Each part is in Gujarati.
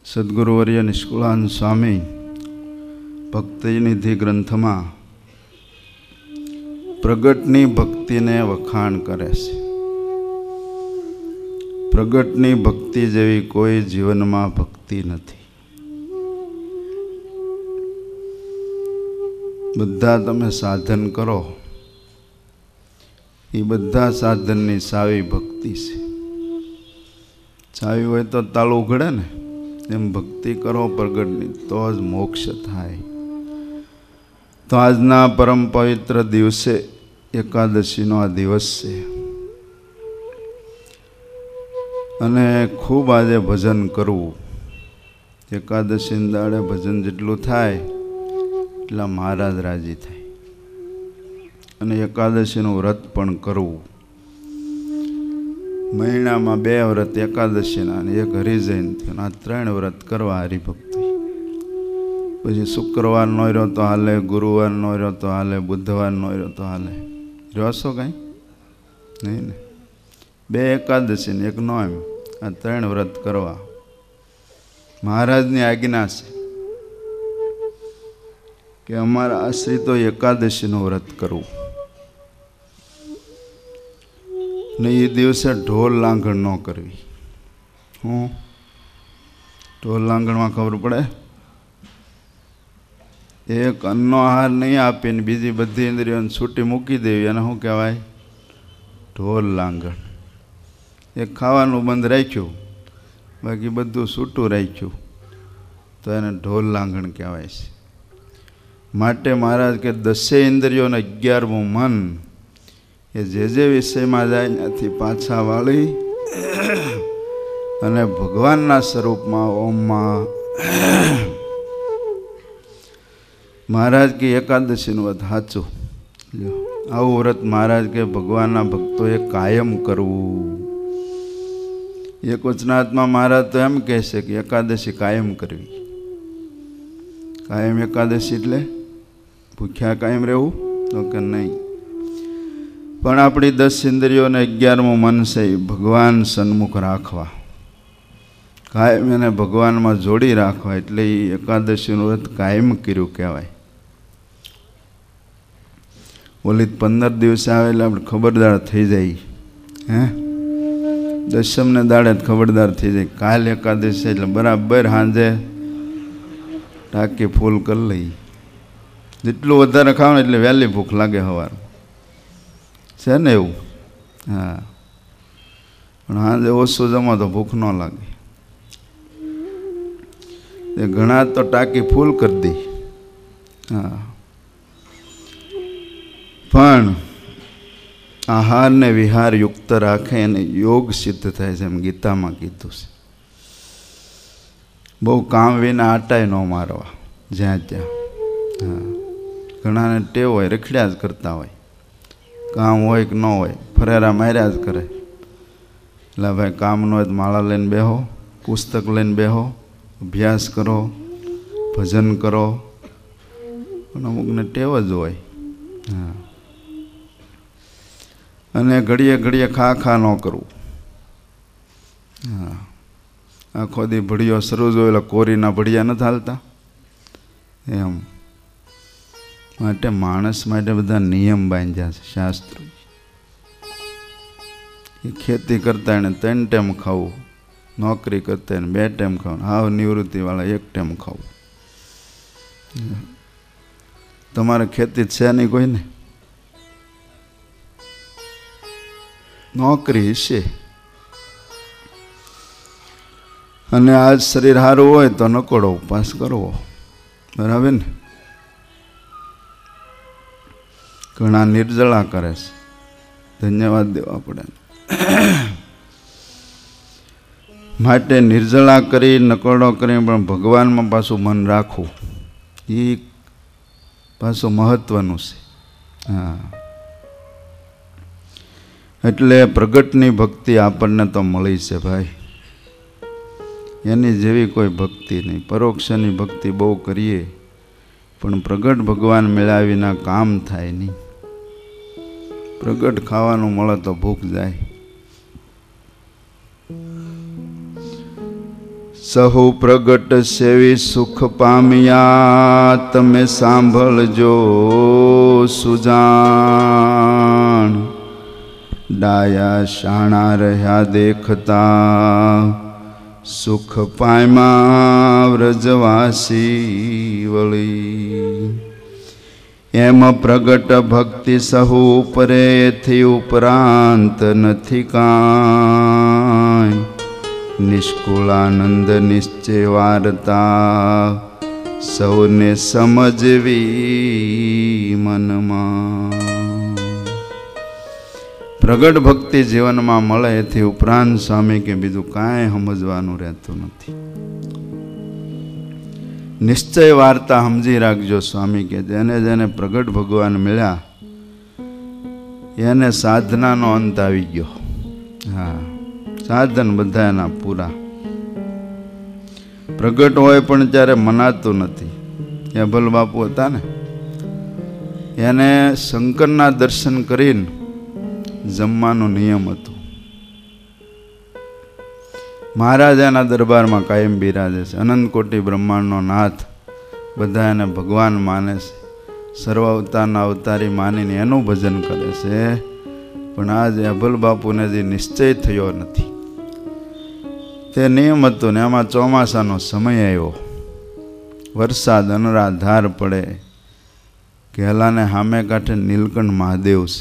સદગુરુવર્ય નિષ્કુળાનંદ સ્વામી ભક્તિનિધિ ગ્રંથમાં પ્રગટની ભક્તિને વખાણ કરે છે. પ્રગટની ભક્તિ જેવી કોઈ જીવનમાં ભક્તિ નથી. બધા તમે સાધન કરો, એ બધા સાધનની સાવી ભક્તિ છે. ચાવી હોય તો તાળું ઉઘડે ને, એમ ભક્તિ કરો પ્રગટની, તો જ મોક્ષ થાય. તો આજના પરમ પવિત્ર દિવસે એકાદશીનો આ દિવસ છે અને ખૂબ આજે ભજન કરવું. એકાદશીના દાડે ભજન જેટલું થાય એટલા મહારાજ રાજી થાય. અને એકાદશીનું વ્રત પણ કરવું. મહિનામાં 2 વ્રત એકાદશીના અને 1 હરિજયંતીના, આ 3 વ્રત કરવા હરિભક્તિ. પછી શુક્રવાર નો રહ્યો તો હાલે, ગુરુવાર નો રહ્યો તો હાલે, બુધવાર નો રહ્યો તો હાલે. રહેશો કાંઈ નહીં ને? 2 એકાદશી ને 1 નો, એમ આ 3 વ્રત કરવા મહારાજની આજ્ઞા છે કે અમારા આશ્રિતો એકાદશીનું વ્રત કરવું. ને એ દિવસે ઢોલ લાંઘણ ન કરવી. હું ઢોલ લાંઘણમાં ખબર પડે, એક અન્નનો આહાર નહીં આપીને બીજી બધી ઇન્દ્રિયોને છૂટી મૂકી દેવી, અને શું કહેવાય? ઢોલ લાંઘણ. એક ખાવાનું બંધ રાખ્યું, બાકી બધું છૂટું રાખ્યું, તો એને ઢોલ લાંઘણ કહેવાય છે. માટે મહારાજ કે 10 ઇન્દ્રિયોને 11મું મન એ જે વિષયમાં જાય ત્યાંથી પાછા વાળી અને ભગવાનના સ્વરૂપમાં ઓમમાં. મહારાજ કે એકાદશીનું વ્રત સાચું. આવું વ્રત મહારાજ કે ભગવાનના ભક્તોએ કાયમ કરવું. એક વચનાત્મા મહારાજ તો એમ કહે છે કે એકાદશી કાયમ કરવી. કાયમ એકાદશી એટલે ભૂખ્યા કાયમ રહેવું તો કે નહીં, પણ આપણી 10 ઇન્દ્રિયોને 11મું મન છે એ ભગવાન સન્મુખ રાખવા, કાયમ એને ભગવાનમાં જોડી રાખવા. એટલે એ એકાદશીનું વ્રત કાયમ કર્યું કહેવાય. ઓલી 15 દિવસે આવે એટલે આપણે ખબરદાર થઈ જાય. હે, દશમને દાડે જ ખબરદાર થઈ જાય. કાલ એકાદશી એટલે બરાબર સાંજે ટાંકી ફૂલ કરી લઈ. જેટલું વધારે ખાવ ને એટલે વહેલી ભૂખ લાગે સવાર છે ને એવું. હા, પણ સાંજે ઓછું જમો તો ભૂખ ન લાગે. એ ઘણા તો ટાંકી ફૂલ કરી દે. હા, પણ આહારને વિહાર યુક્ત રાખે એને યોગ સિદ્ધ થાય છે, એમ ગીતામાં કીધું છે. બહુ કામ વિના આટાય ન મારવા જ્યાં ત્યાં. હા, ઘણાને ટેવ હોય, રખડ્યા જ કરતા હોય. કામ હોય કે ન હોય, ફરેરા માર્યા જ કરે. એટલે ભાઈ કામ ન હોય તો માળા લઈને બેહો, પુસ્તક લઈને બેહો, અભ્યાસ કરો, ભજન કરો. પણ અમુકને ટેવ જ હોય. હા, અને ઘડીએ ઘડીએ ખા ન કરવું. હા, આખો દી ભડિયો શરૂ જ હોય એટલે કોરીના ભડિયા નથી હાલતા એમ. માટે માણસ માટે બધા નિયમ બાંધ્યા છે શાસ્ત્રો. એ ખેતી કરતા એને 3 ટાઈમ ખાવું, નોકરી કરતા એને 2 ટાઈમ ખાવું, હાવ નિવૃત્તિવાળા 1 ટાઈમ ખાવું. તમારે ખેતી છે નહીં કોઈને? નોકરી છે. અને આજ શરીર સારું હોય તો નકોડો ઉપવાસ કરવો, બરાબર ને? ઘણા નિર્જળા કરે છે, ધન્યવાદ દેવા પડે. માટે નિર્જળા કરી, નકોડો કરી, પણ ભગવાનમાં પાછું મન રાખવું એ પાછું મહત્વનું છે. હા, એટલે પ્રગટની ભક્તિ આપણને તો મળી છે ભાઈ. એની જેવી કોઈ ભક્તિ નહીં. પરોક્ષની ભક્તિ બહુ કરીએ પણ પ્રગટ ભગવાન મેળવ્યા વિના કામ થાય નહીં. પ્રગટ ખાવાનું મળે તો ભૂખ જાય. સહુ પ્રગટ સેવી સુખ પામ્યા, તમે સાંભળજો સુજાણ. ડાયા શાણા રહ્યા દેખતા, સુખ પામ્યા વ્રજવાસી વળી. એમ પ્રગટ ભક્તિ સહુ ઉપરે, એથી ઉપરાંત નથી કાંઈ. નિષ્કુળાનંદ નિશ્ચય વાર્તા, સૌને સમજવી મનમાં. પ્રગટ ભક્તિ જીવનમાં મળે, એથી ઉપરાંત સ્વામી કે બીજું કાંઈ સમજવાનું રહેતું નથી. નિશ્ચય વાર્તા સમજી રાખજો સ્વામી કે જેને જેને પ્રગટ ભગવાન મળ્યા એને સાધનાનો અંત આવી ગયો. હા, સાધન બધા એના પૂરા. પ્રગટ હોય પણ ત્યારે મનાતું નથી. અભલ બાપુ હતા ને, એને શંકરના દર્શન કરીને જમવાનું નિયમ હતું. મહારાજ એના દરબારમાં કાયમ બિરાજે છે. અનંત કોટી બ્રહ્માંડનો નાથ, બધા એને ભગવાન માને છે. સર્વ અવતારના અવતારી માનીને એનું ભજન કરે છે. પણ આજે અભલ બાપુને જે નિશ્ચય થયો નથી. તે નિયમ હતું ને એમાં ચોમાસાનો સમય આવ્યો, વરસાદ અનરાધાર પડે. ઘેલાને સામે કાંઠે નીલકંઠ મહાદેવ છે,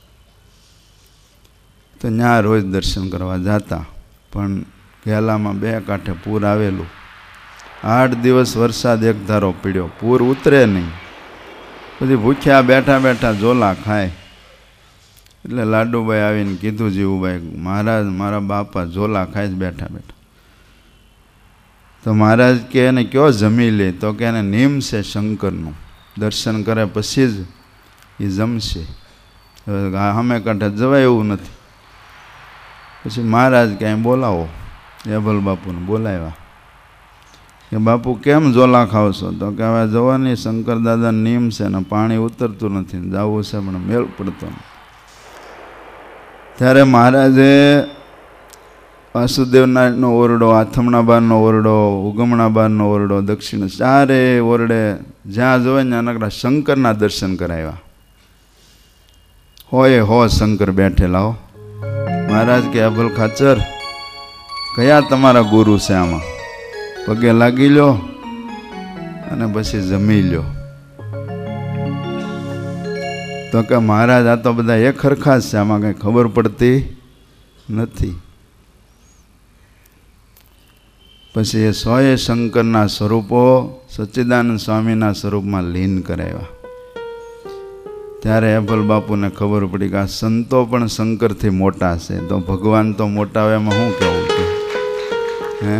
તો ત્યાં રોજ દર્શન કરવા જતા. પણ ઘેલામાં બે કાંઠે પૂર આવેલું. 8 દિવસ વરસાદ એક ધારો પીડ્યો, પૂર ઉતરે નહીં. પછી ભૂખ્યા બેઠા બેઠા ઝોલા ખાય. એટલે લાડુભાઈ આવીને કીધું, જીવુભાઈ મહારાજ મારા બાપા ઝોલા ખાય જ બેઠા બેઠા. તો મહારાજ કે એને કયો જમી લે? તો કે એને નિયમ છે શંકરનું, દર્શન કરે પછી જ એ જમશે. અમે કાંઠે જવાય એવું નથી. પછી મહારાજ ક્યાંય બોલાવો, અભલ બાપુને બોલાવ્યા કે બાપુ કેમ ઝોલા ખાવ છો? તો કે હવે જવાની શંકર દાદાનો નિયમ છે ને પાણી ઉતરતું નથી, જવું છે પણ મેળ પડતો નથી. ત્યારે મહારાજે વાસુદેવનાથનો ઓરડો, આથમણા બારનો ઓરડો, ઉગમણા બારનો ઓરડો, દક્ષિણ ચારે ઓરડે જ્યાં જોવે ત્યાં નકરા શંકરના દર્શન કરાવ્યા. હોય હો શંકર બેઠેલા હો. મહારાજ કે અભલ ખાચર કયા તમારા ગુરુ છે? આમાં પગે લાગી લો અને પછી જમી લો. તો કે મહારાજ આ તો બધા એક હરખા જ છે, આમાં કંઈ ખબર પડતી નથી. પછી એ 100 શંકરના સ્વરૂપો સચ્ચિદાનંદ સ્વામીના સ્વરૂપમાં લીન કરાવ્યા. ત્યારે અભલ બાપુને ખબર પડી કે આ સંતો પણ શંકરથી મોટા છે, તો ભગવાન તો મોટા હોય એમાં શું કહેવું કે હે?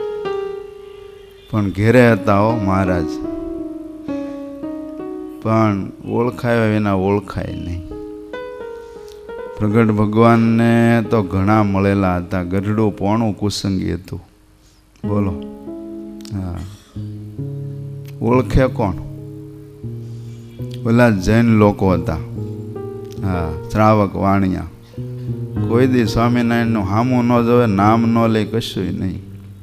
પણ ઘેરે હતા હો મહારાજ, પણ ઓળખાય વિના ઓળખાય નહીં. પ્રગટ ભગવાનને તો ઘણા મળેલા હતા. ગઢડું પોણું કુસંગી હતું. બોલો, હા, ઓળખે કોણ? ઓલા જૈન લોકો હતા, હા, શ્રાવક વાણિયા. કોઈ દી સ્વામિનારાયણનું હામું ન જોવે, નામ ન લે, કશું નહીં.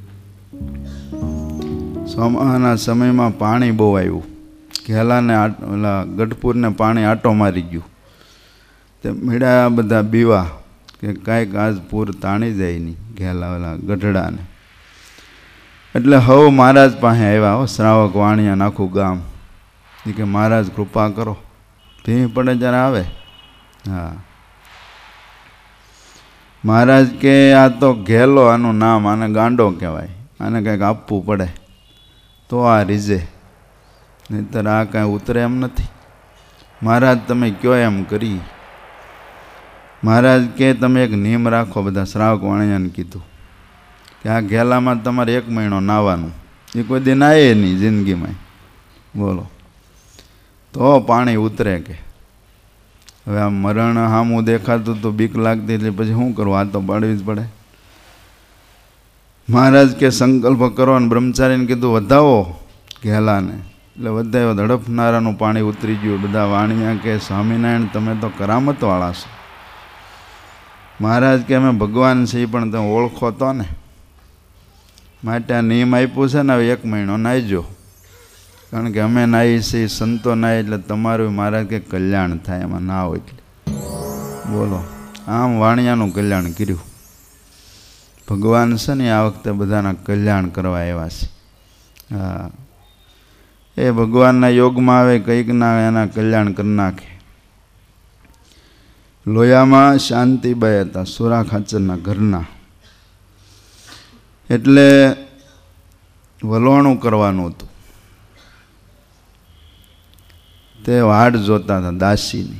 સોમાના સમયમાં પાણી બહુ આવ્યું. ઘેલાને ઓલા ગઢપુરને પાણી આટો મારી ગયું. તે મીડા બધા બીવા કે કાંઈક આજ પૂર તાણી જાય નહીં ઘેલા ઓલા ગઢડાને. એટલે હવ મહારાજ પાસે આવ્યા હો, શ્રાવક વાણિયા આખું ગામ. એ કે મહારાજ કૃપા કરો, ભીમ પડે જ્યારે આવે. હા, મહારાજ કે આ તો ઘેલો, આનું નામ, આને ગાંડો કહેવાય, આને કંઈક આપવું પડે તો આ રીઝે, નહીંતર આ કાંઈ ઉતરે એમ નથી. મહારાજ તમે કયો એમ કરી. મહારાજ કે તમે એક નિયમ રાખો. બધા શ્રાવક વાણિયાને કીધું કે આ ઘેલામાં તમારે 1 મહિનો નાહવાનું. એ કોઈ દિન આવે નહીં જિંદગીમાં. બોલો, તો પાણી ઉતરે કે. હવે આ મરણ સામું દેખાતું તો બીક લાગતી, એટલે પછી શું કરવું? આ તો પાડવી જ પડે. મહારાજ કે સંકલ્પ કરો. અને બ્રહ્મચારીને કીધું વધાવો ઘેલાને. એટલે વધાવ્યો. ધડપનારાનું પાણી ઉતરી ગયું. બધા વાણિયા કે સ્વામિનારાયણ તમે તો કરામતવાળા છો. મહારાજ કે અમે ભગવાન છીએ પણ તમે ઓળખો તો ને. માટે આ નિયમ આપ્યું છે ને, હવે 1 મહિનો નાહીજો. કારણ કે અમે નાહી છીએ, સંતો નાહી એટલે તમારું મહારાજ કે કલ્યાણ થાય, એમાં ના હોય એટલે. બોલો, આમ વાણિયાનું કલ્યાણ કર્યું. ભગવાન છે ને આ વખતે બધાના કલ્યાણ કરવા આવ્યા છે. હા, એ ભગવાનના યોગમાં આવે કંઈક ના એના કલ્યાણ કરી નાખે. લોયામાં શાંતિબાઈ હતા, સુરા ખાચરના ઘરના. એટલે વલોણું કરવાનું હતું. તે વાડ જોતા હતા દાસીની.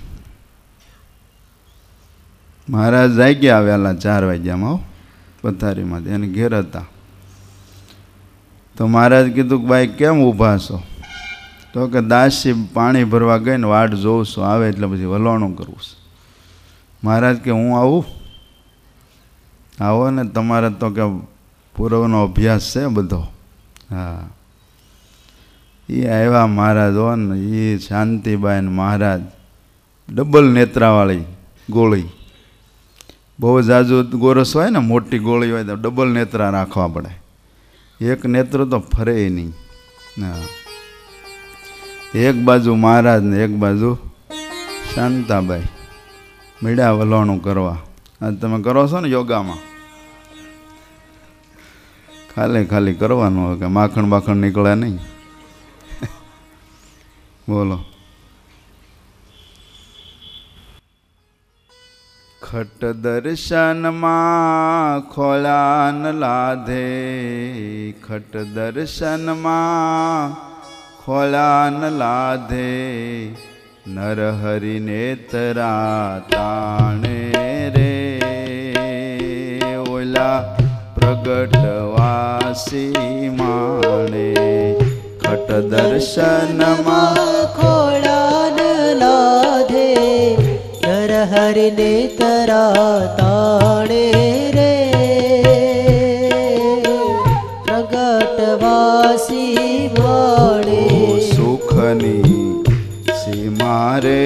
મહારાજ જાગ્યા આવેલા 4 વાગ્યામાં પથારીમાંથી, એને ઘેર હતા. તો મહારાજ કીધું કે ભાઈ કેમ ઊભા છો? તો કે દાસી પાણી ભરવા ગઈ ને વાડ જોઉં છું, આવે એટલે પછી વલોણું કરવું છે. મહારાજ કે હું આવું? આવો ને, તમારે તો કે પૂર્વનો અભ્યાસ છે બધો. હા, એ આવ્યા મહારાજ હો ને, એ શાંતિબાઈ ને મહારાજ ડબલ નેત્રાવાળી ગોળી. બહુ જાજુ ગોરસ હોય ને, મોટી ગોળી હોય તો ડબલ નેત્રા રાખવા પડે. એક નેત્ર તો ફરે નહીં. હા, એક બાજુ મહારાજ ને એક બાજુ શાંતાબાઈ મળ્યા વલોણું કરવા. આજ તમે કરો છો ને યોગામાં, ખાલી કરવાનું હોય કે માખણ બાખણ નીકળે નહીં. બોલો. ખટ દર્શનમાં ખોળાન લાધે, ખટ દર્શનમાં ખોળાન લાધે, નરહરિ નેતરા તાણે રે, ઓલા પ્રગટવાસી માણે. ખટ દર્શનમાં ખોળાન લાધે, નરહરિ નેતરા તાણે રે, પ્રગટવાસી માણે. સુખની સીમા રે,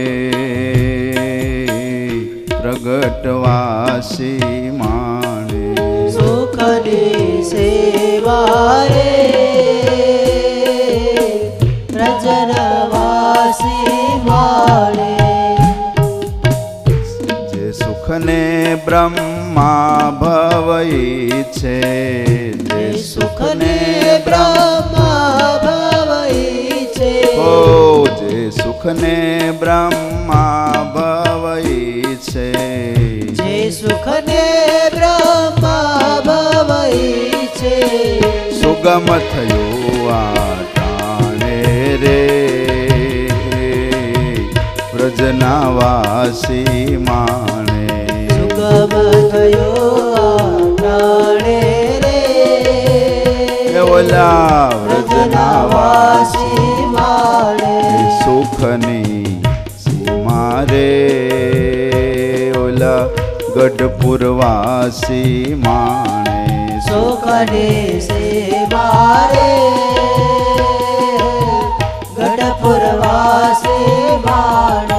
પ્રગટવાસી માણે. સુખની સેવા રે, પ્રજનવાસી માણે. જે સુખને બ્રહ્મા ભવઈ છે, જે સુખને બ્રહ્મા ભવઈ છે, ઓ જે સુખને બ્રહ્મા ભવઈ છે, જે સુખને બ્રહ્મા ભવઈ છે. સુગમ થયું આ ટાણે રે, વ્રજનાવાસી માણે. સુગમ થયો આ ટાણે રે, ઓલા વ્રજનાવાસી માણે. સુખની સીમા રે, ઓલા ગઢપુરવાસી માણે. સુખની સેવા રે, ગઢપુરવાસી માણે.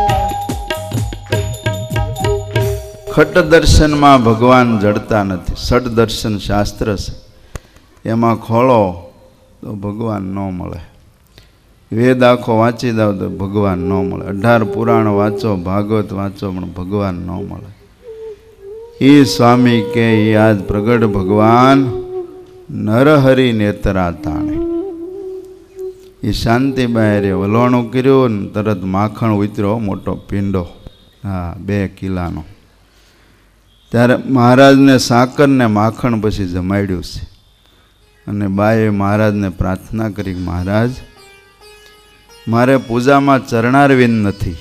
ખટ દર્શનમાં ભગવાન જડતા નથી. ષડ દર્શન શાસ્ત્ર છે, એમાં ખોળો તો ભગવાન ન મળે. વેદ આખો વાંચી દો તો ભગવાન ન મળે. 18 પુરાણ વાંચો, ભાગવત વાંચો, પણ ભગવાન ન મળે. એ સ્વામી કે આજ પ્રગટ ભગવાન નરહરિ નેતરા તાણે. એ શાંતિબાઈ રે વલોણું કર્યું ને તરત માખણ ઉતર્યો, મોટો પીંડો. હા, 2 કિલાનો. ત્યારે મહારાજને સાકર ને માખણ પછી જમાડ્યું છે. અને બાએ મહારાજને પ્રાર્થના કરી, મહારાજ મારે પૂજામાં ચરણારવિંદ નથી,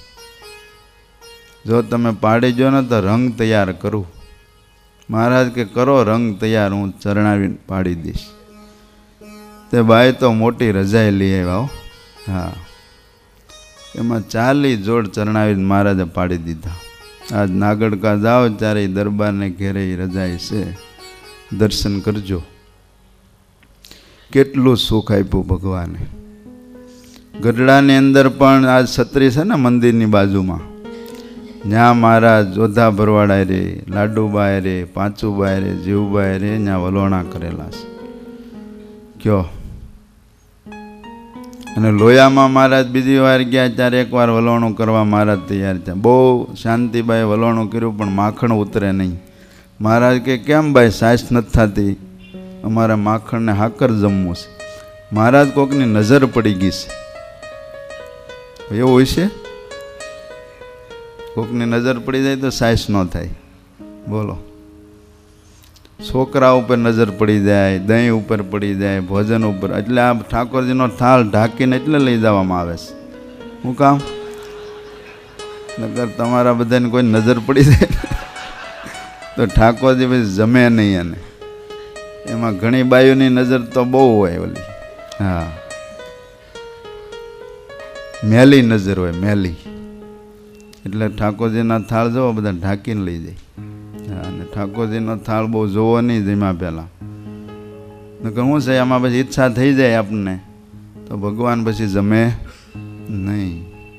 જો તમે પાડી જો ને તો રંગ તૈયાર કરું. મહારાજ કે કરો રંગ તૈયાર, હું ચરણારવિંદ પાડી દઈશ. તે બાઈ તો મોટી રજાઈ લઈ આવ્યા. હા, એમાં 40 જોડ ચરણારવિંદ મહારાજે પાડી દીધા. આજ નાગડકા જાઓ ત્યારે દરબારને ઘેરે રજાઈ છે, દર્શન કરજો. કેટલું સુખ આપ્યું ભગવાને. ગઢડાની અંદર પણ આ છત્રી છે ને મંદિરની બાજુમાં, જ્યાં મહારાજ જોધા ભરવાડા રે, લાડુબાઈ રે, પાંચુબાઈ રે, જીવબાઈ રે, ત્યાં વલોણા કરેલા છે. કયો? અને લોયામાં મહારાજ બીજી વાર ગયા ત્યારે એકવાર વલોણું કરવા મહારાજ તૈયાર થયા. બહુ શાંતિબાઈ વલોણું કર્યું પણ માખણ ઉતરે નહીં. મહારાજ કે કેમ ભાઈ સાસ નથી થતી? અમારે માખણને હાકર જમવું છે. મહારાજ કોકની નજર પડી ગઈ છે. એવું હોય છે? કોકની નજર પડી જાય તો સાસ ન થાય. બોલો. છોકરા ઉપર નજર પડી જાય, દહીં ઉપર પડી જાય, ભોજન ઉપર. એટલે આ ઠાકોરજીનો થાળ ઢાંકીને એટલે લઈ જવામાં આવે છે. શું કામ? નકર તમારા બધાને કોઈ નજર પડી જાય તો ઠાકોરજી પછી જમે નહીં. અને એમાં ઘણી બાયુની નજર તો બહુ હોય ઓલી. હા, મેલી નજર હોય, મેલી. એટલે ઠાકોરજીના થાળ જોવો બધા ઢાંકીને લઈ જાય. અને ઠાકોરજીનો થાળ બહુ જોવો નહીં જેમાં પહેલાં. નકર શું છે આમાં પછી ઈચ્છા થઈ જાય આપણને તો ભગવાન પછી જમે નહીં.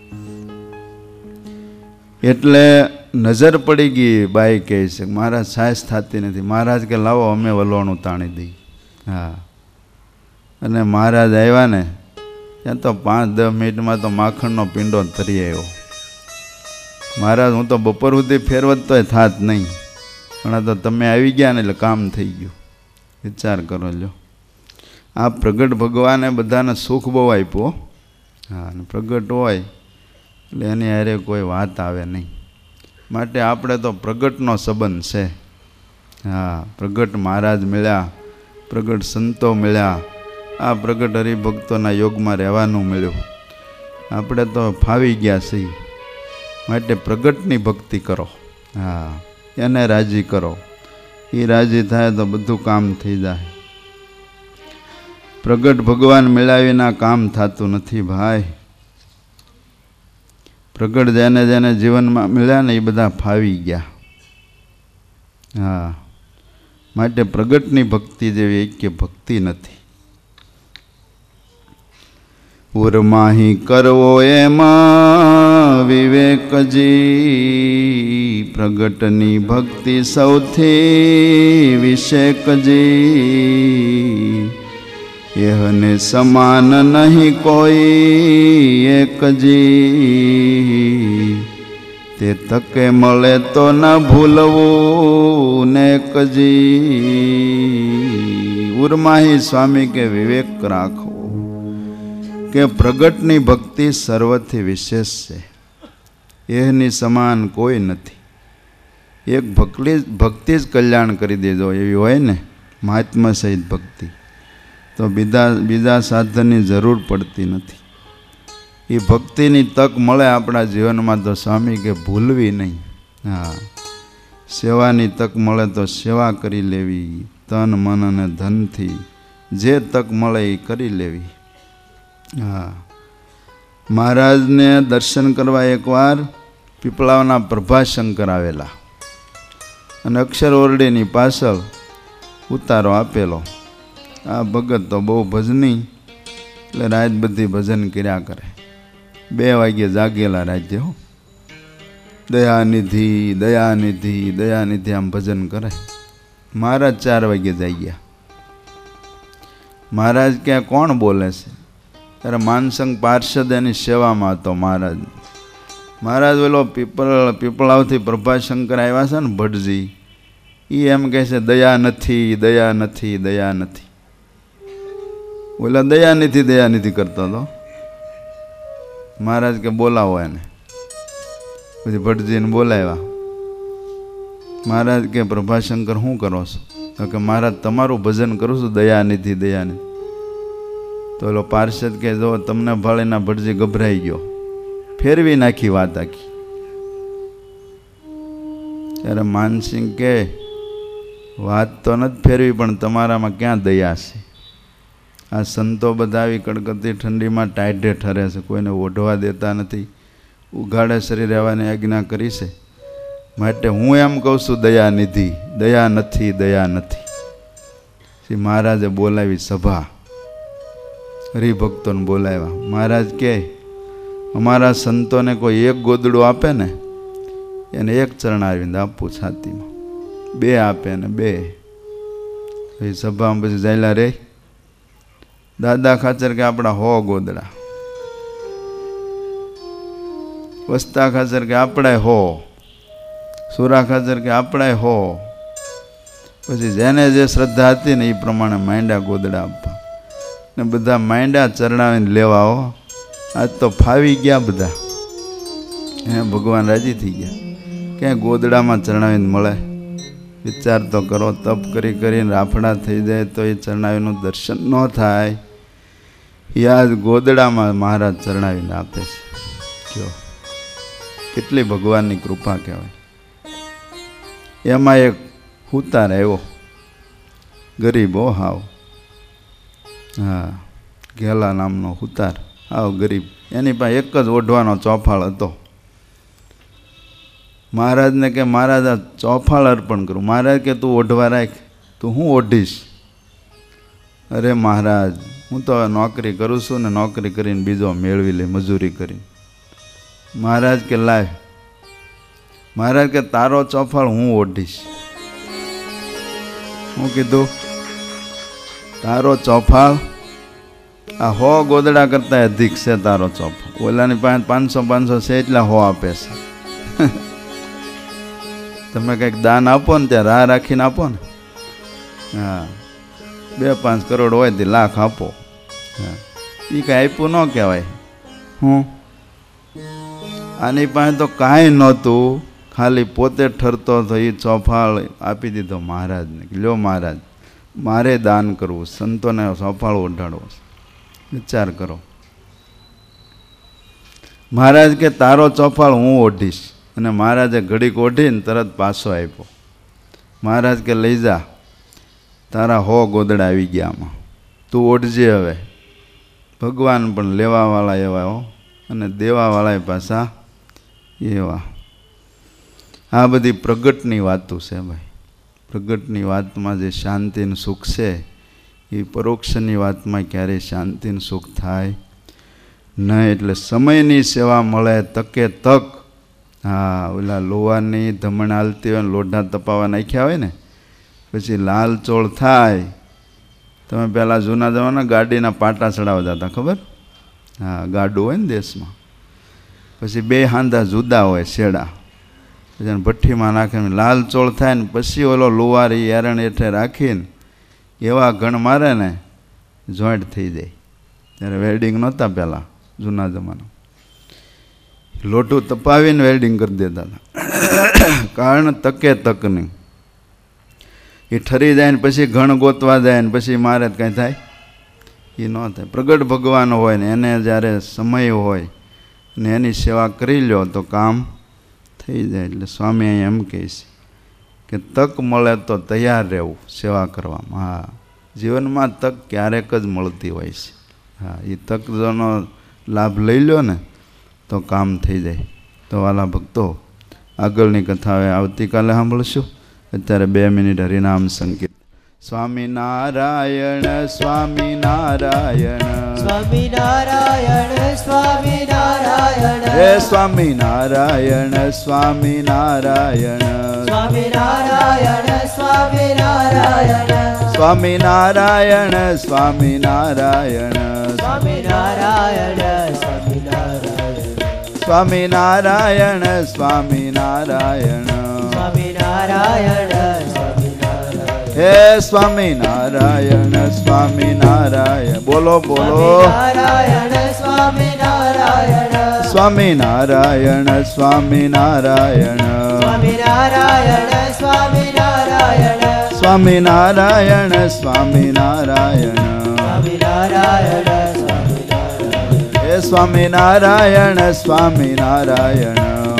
એટલે નજર પડી ગઈ. બાઈ કહે છે મહારાજ સાસ થતી નથી. મહારાજ કે લાવો અમે વલોણું તાણી દઈ. હા, અને મહારાજ આવ્યા ને ત્યાં તો 5-10 મિનિટમાં તો માખણનો પીંડો તરી આવ્યો. મહારાજ હું તો બપોર સુધી ફેરવત તોય થાત નહીં, પણ તો તમે આવી ગયા ને એટલે કામ થઈ ગયું. વિચાર કરો લ્યો. આ પ્રગટ ભગવાને બધાને સુખ બહુ આપ્યો. હા, અને પ્રગટ હોય એટલે એની હારે કોઈ વાત આવે નહીં. માટે આપણે તો પ્રગટનો સંબંધ છે. હા, પ્રગટ મહારાજ મળ્યા, પ્રગટ સંતો મળ્યા, આ પ્રગટ હરિભક્તોના યોગમાં રહેવાનું મળ્યું. આપણે તો ફાવી ગયા છીએ. માટે પ્રગટની ભક્તિ કરો. હા, એને રાજી કરો. એ રાજી થાય તો બધું કામ થઈ જાય. પ્રગટ ભગવાન મેળાવીના કામ થતું નથી ભાઈ. પ્રગટ જેને જેને જીવનમાં મળ્યા ને એ બધા ફાવી ગયા. હા, માટે પ્રગટની ભક્તિ જેવી એકે ભક્તિ નથી. ઉરમાહી કરવો એમાં વિવેકજી, પ્રગટની ભક્તિ સૌથી વિશેકજી. એહને સમાન નહીં કોઈ એકજી, તે તકે મળે તો ન ભૂલવું નેકજી. ઉરમાહી સ્વામી કે વિવેક રાખો કે પ્રગટની ભક્તિ સર્વથી વિશેષ છે. એની સમાન કોઈ નથી. એક ભક્તિ જ કલ્યાણ કરી દેજો એવી હોય ને મહાત્મા સહિત ભક્તિ, તો બીજા સાધનની જરૂર પડતી નથી. એ ભક્તિની તક મળે આપણા જીવનમાં તો સ્વામી કે ભૂલવી નહીં. હા, સેવાની તક મળે તો સેવા કરી લેવી, તન મન અને ધનથી જે તક મળે એ કરી લેવી. હા, મહારાજને દર્શન કરવા એકવાર પીપળાવના પ્રભાશંકર આવેલા અને અક્ષર ઓરડીની પાછળ ઉતારો આપેલો. આ ભગત તો બહુ ભજની, એટલે રાત બધી ભજન કર્યા કરે. 2 વાગ્યે જાગેલા રાજ્ય. હો, દયાનિધિ દયાનિધિ દયાનિધિ આમ ભજન કરે. મહારાજ 4 વાગ્યે જાગ્યા. મહારાજ ક્યાં કોણ બોલે છે? ત્યારે માનસંગ પાર્ષદ એની સેવામાં હતો. મહારાજ ઓલો પીપળાવથી પ્રભાશંકર આવ્યા છે ને ભટજી, એ એમ કહે છે દયા નથી દયા નથી દયા નથી. ઓલા દયાનિધિ કરતો હતો. મહારાજ કે બોલાવો એને. પછી ભટજીને બોલાવ્યા. મહારાજ કે પ્રભાશંકર શું કરો છો? તો કે મહારાજ તમારું ભજન કરું છું દયાનિધિ દયાનિધિ. તો ઓલો પાર્ષદ કે જો તમને ભાળીના ભટજી ગભરાઈ ગયો, ફેરવી નાખી વાત આખી. ત્યારે માનસિંહ કે વાત તો નથી ફેરવી, પણ તમારામાં ક્યાં દયા છે? આ સંતો બધા આવી કડકડતી ઠંડીમાં ટાઢે ઠરે છે, કોઈને ઓઢવા દેતા નથી, ઉઘાડે શરીર રહેવાની આજ્ઞા કરી છે. માટે હું એમ કહું છું દયાનિધિ દયા નથી દયા નથી. શ્રી મહારાજે બોલાવી સભા, હરિભક્તોને બોલાવ્યા. મહારાજ કે અમારા સંતોને કોઈ એક ગોદડું આપે ને એને એક ચરણારવિંદ આપવું છાતીમાં, બે આપે ને બે. એ સભામાં પછી જાયલા રે. દાદા ખાચર કે આપણા 100 ગોદડા, વસ્તા ખાચર કે આપણાય 100, સુરા ખાચર કે આપણાય 100. પછી જેને જે શ્રદ્ધા હતી ને એ પ્રમાણે માંડ્યા ગોદડા આપવા, ને બધા માંડ્યા ચરણાવીને લેવા. હો, આજ તો ફાવી ગયા બધા. ભગવાન રાજી થઈ ગયા. ક્યાંય ગોદડામાં ચરણાવીને મળે? વિચાર તો કરો. તપ કરી કરીને રાફડા થઈ જાય તો એ ચરણાવીનું દર્શન ન થાય. યાદ ગોદડામાં મહારાજ ચરણાવીને આપે છે. કયો કેટલી ભગવાનની કૃપા કહેવાય. એમાં એક ઉતાર આવ્યો, ગરીબ. હો હાવ, હા, ઘેલા નામનો ઉતાર, હાવ ગરીબ. એની પાસે એક જ ઓઢવાનો ચોફાળ હતો. મહારાજને કે મહારાજ આ ચોફાળ અર્પણ કરું. મહારાજ કે તું ઓઢવા રાખ. તું હું ઓઢીશ? અરે મહારાજ, હું તો નોકરી કરું છું ને નોકરી કરીને બીજો મેળવી લે, મજૂરી કરીને. મહારાજ કે લાય. મહારાજ કે તારો ચોફાળ હું ઓઢીશ. હું કીધું તારો ચોફાળ આ 100 ગોદડા કરતા અધિક છે તારો ચોફાળ. ઓલાની પાસે 500 છે એટલા 100 આપે છે. તમે કંઈક દાન આપો ને ત્યાં રાહ રાખીને આપો ને. હા, 2-5 કરોડ હોય તે લાખ આપો. હા, એ કાંઈ આપ્યું ન કહેવાય. હું આની પાસે તો કાંઈ નહોતું, ખાલી પોતે ઠરતો હતો. એ ચોફાળ આપી દીધો મહારાજને. લ્યો મહારાજ, મારે દાન કરવું, સંતોને ચોફાળ ઓઢાડવો. વિચાર કરો. મહારાજ કે તારો ચોફાળ હું ઓઢીશ. અને મહારાજે ઘડીક ઓઢીને તરત પાછો આપ્યો. મહારાજ કે લઈ જા, તારા 100 ગોદડા આવી ગયા આમાં, તું ઓઢજે હવે. ભગવાન પણ લેવાવાળા એવા હો, અને દેવાવાળા પાછા એવા. આ બધી પ્રગટની વાતો છે ભાઈ. પ્રગટની વાતમાં જે શાંતિ અને સુખ છે એ પરોક્ષની વાતમાં ક્યારેય શાંતિ અને સુખ થાય નહીં. એટલે સમયની સેવા મળે તકે તક. હા, ઓલા લોહાની ધમણ હાલતી હોય ને લોઢા તપાવવા નાખ્યા હોય ને, પછી લાલ ચોળ થાય. તમે પહેલાં જૂના જમાના ગાડીના પાટા ચડાવતા હતા, ખબર? હા, ગાડું હોય ને દેશમાં, પછી 2 હાંધા જુદા હોય શેડા, પછી ભઠ્ઠીમાં નાખીને લાલ ચોળ થાય ને પછી ઓલો લુવારી એરણ હેઠે રાખીને એવા ઘણ મારે ને જોઈન્ટ થઈ જાય. ત્યારે વેલ્ડિંગ નહોતા પહેલાં જૂના જમાના. લોટું તપાવીને વેલ્ડિંગ કરી દેતા હતા. કારણ તકે તકની. એ ઠરી જાય ને પછી ઘણ ગોતવા જાય ને પછી મારે કાંઈ થાય? એ ન થાય. પ્રગટ ભગવાન હોય ને એને જ્યારે સમય હોય ને એની સેવા કરી લ્યો તો કામ થઈ જાય. એટલે સ્વામી અહીંયા એમ કહે છે કે તક મળે તો તૈયાર રહેવું સેવા કરવામાં. હા, જીવનમાં તક ક્યારેક જ મળતી હોય છે. હા, એ તક જોનો લાભ લઈ લો ને તો કામ થઈ જાય. તો વાલા ભક્તો, આગળની કથા હવે આવતીકાલે સાંભળશું. અત્યારે 2 મિનિટ હરિનામ સંકીર્તન. સ્વામિનારાયણ સ્વામિનારાયણ સ્વામિનારાયણ સ્વામિનારાયણ હે સ્વામિનારાયણ સ્વામિનારાયણ સ્વામિનારાયણ સ્વામિનારાયણ સ્વામિનારાયણ સ્વામિનારાયણ સ્વામિનારાયણ સ્વામિનારાયણ સ્વામિનારાયણ સ્વામિનારાયણ હે સ્વામિનારાયણ સ્વામિનારાયણ. બોલો બોલો. નારાયણ સ્વામિનારાયણ સ્વામિનારાયણ સ્વામિનારાયણ સ્વામિનારાયણ સ્વામિનારાયણ સ્વામિનારાયણ સ્વામિનારાયણ સ્વામિનારાયણ હે સ્વામિનારાયણ સ્વામિનારાયણ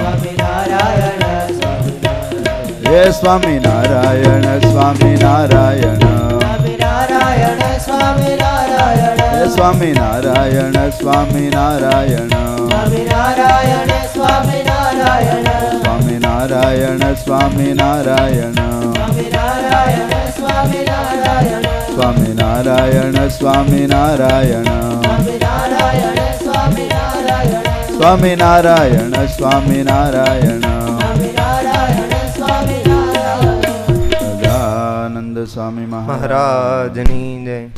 હે સ્વામિનારાયણ સ્વામિનારાયણ સ્વામિનારાયણ સ્વામિનારાયણ હે સ્વામિનારાયણ સ્વામિનારાયણ સ્વામિનારાયણ સ્વામિનારાયણ સ્વામિનારાયણ સ્વામિનારાયણ સ્વામિનારાયણ સ્વામિનારાયણ સ્વામિનારાયણ સ્વામિનારાયણ સ્વામિનારાયણ સ્વામિનારાયણ સ્વામિનારાયણ સ્વામિનારાયણ સ્વામિનારાયણ સ્વામી મહારાજની જય.